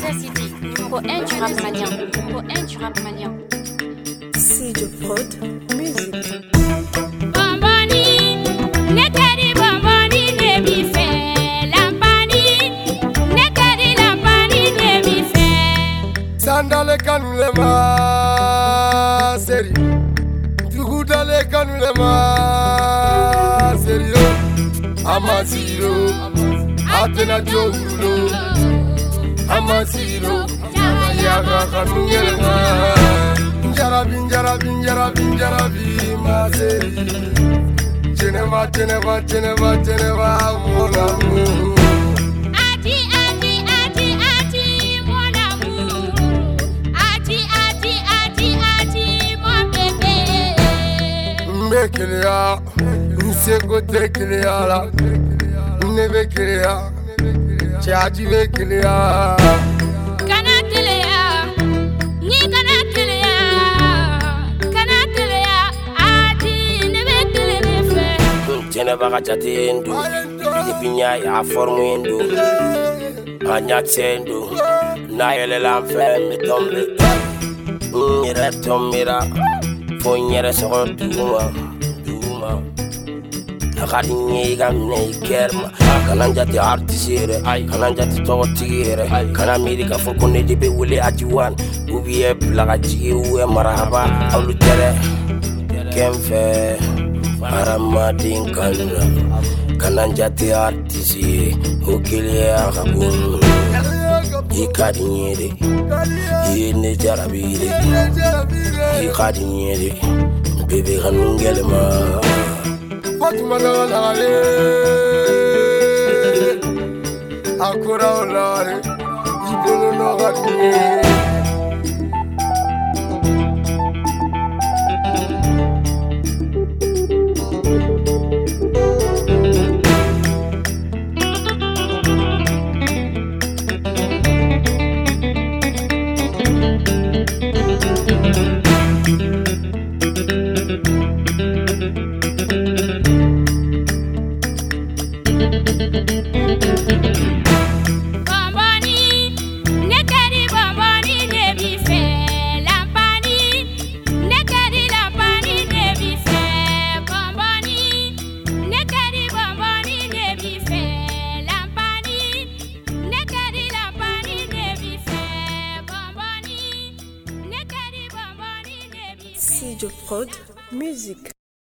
City, numéro 1 du rap malien. Numéro 1 du rap malien. C'est de prod, musique. Bomboni, nekari bomboni ne mi fait. Lampani, nekari lampani ne mi fait. Sandale kanulema seri, tukutale kanulema serio. Amasiro, atena jogulo. Amasiro, yaga kanuyelema. Jarabi, maseri. Geneva, mon amour. Ati, mon amour. Ati, mon bébé. Mekelea, niseko tekelea la. Nebekelea, chaji bekelea. Geneva Gajatendo, Pinya ya Formendo, Agnatendo, Naile Lamfem, Tombe, Tomira, Fognere Duma, Akadiniga Kerma, Kananjati Artisere, Kananjati Totire, Kanamirica for Conedi Willie Ajuan, Ubie Plagaji, Marahaba, Aulutere, Kemfe. Aramadin Kananjati artisi Okile akabun Ikadinyere Yene jarabire Ikadinyere Bebe kanungelema Fatuma nalale Akura olare Ibolo nagadine Bomboni, nekari bomboni ne mi fait. Lampani, nekari lampani ne mi fait. Bomboni, nekari bomboni ne mi fait. Lampani, nekari lampani ne mi fait. Bomboni, nekari bomboni ne mi fait. C'est de prod, musique.